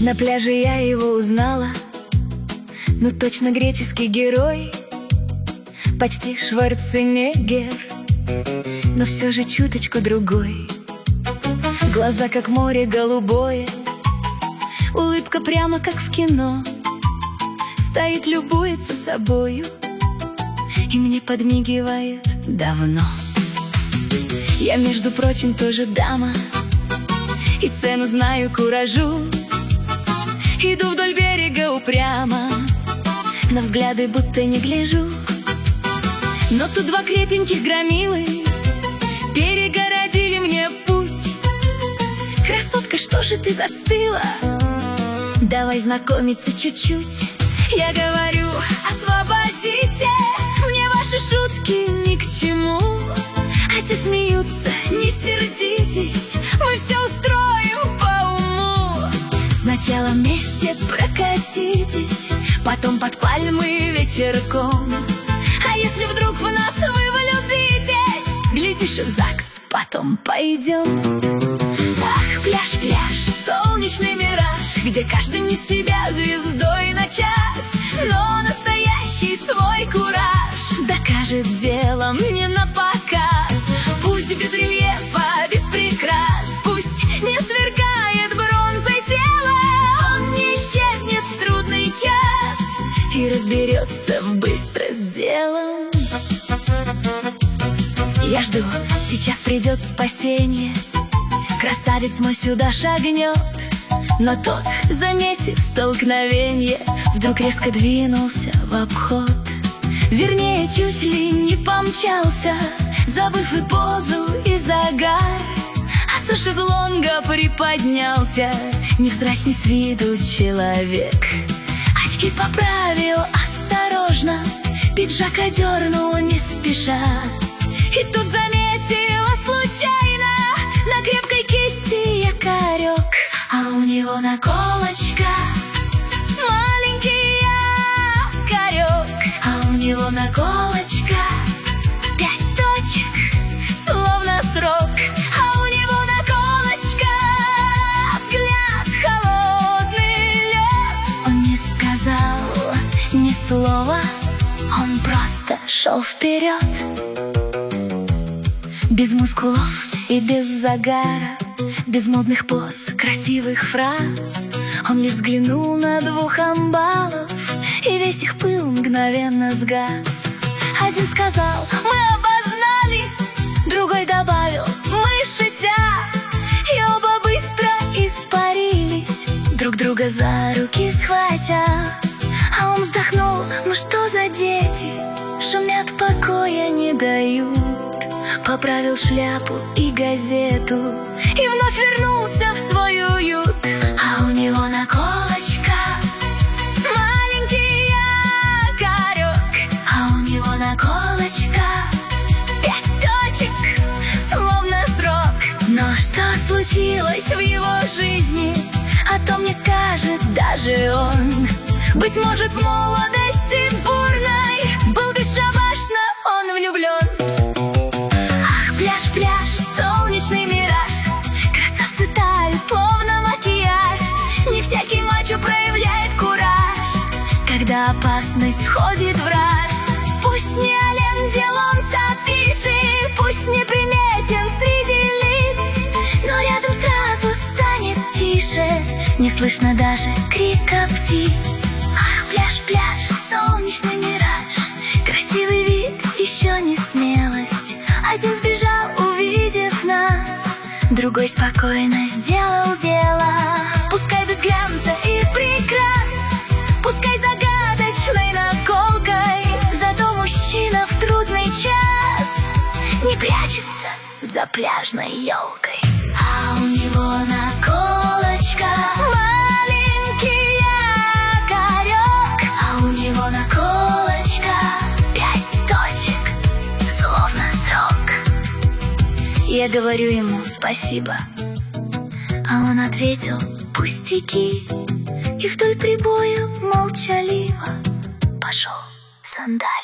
На пляже я его узнала, ну точно греческий герой, почти Шварценеггер, но все же чуточку другой. Глаза как море голубое, улыбка прямо как в кино. Стоит, любуется собою и мне подмигивает давно. Я, между прочим, тоже дама, и цену знаю куражу. Иду вдоль берега упрямо, на взгляды будто не гляжу. Но тут два крепеньких громилы перегородили мне путь. Красотка, что же ты застыла? Давай знакомиться чуть-чуть. Я говорю: освободите, мне ваши шутки ни к чему. А те смеются: не сердитесь, мы все устроим по уму. Сначала вместе прокатитесь, потом под пальмы вечерком. А если вдруг в нас вы влюбитесь, глядишь, в ЗАГС потом пойдем. Ах, пляж, пляж, солнечный мираж, где каждый мнет себя звездой на час. Но настоящий свой кураж докажет делом не на показ. Пусть без рельефа, без прикрас, пусть не сверкает бронзой тело, он не исчезнет в трудный час и разберется быстро с делом. Я жду, сейчас придет спасение, красавец мой сюда шагнет. Но тот, заметив столкновение, вдруг резко двинулся в обход. Вернее, чуть ли не помчался, забыв и позу, и загар. А со шезлонга приподнялся невзрачный с виду человек. Очки поправил осторожно, пиджак одернул не спеша. И тут заметила случайно на крепкой кисти якорек. А у него наколочка, маленький якорек. А у него наколочка, 5 точек, словно срок. А у него наколочка, взгляд холодный лед. Он не сказал ни слова, он просто шел вперед. Без мускулов и без загара, без модных поз, красивых фраз. Он лишь взглянул на 2 амбалов, и весь их пыл мгновенно сгас. Один сказал: мы обознались, другой добавил: мы шутя. И оба быстро испарились, друг друга за руки схватя. А он вздохнул: ну что за дети, шумят, покоя не дают. Поправил шляпу и газету и вновь вернулся в свой уют. А у него наколочка, маленький якорек. А у него наколочка, 5 точек, словно срок. Но что случилось в его жизни, о том не скажет даже он. Быть может, в молодости бурной был бесшабашно он влюблен. Пляж, пляж, солнечный мираж, красавцы тают, словно макияж. Не всякий мачо проявляет кураж, когда опасность входит в раж. Пусть не Ален Делон с афиши, пусть не приметен среди лиц, но рядом сразу станет тише, не слышно даже крика птиц. Ах, пляж, пляж, солнечный мираж, красивый вид, еще не смелость. Один сбежал, увидев нас, другой спокойно сделал дело. Пускай без глянца и прикрас, пускай загадочной наколкой, зато мужчина в трудный час не прячется за пляжной елкой. А у него наколочка, маленький якорек. А у него наколочка, 5 точек, словно срок. Я говорю ему спасибо, а он ответил: пустяки. И вдоль прибоя молчаливо пошел сандаль.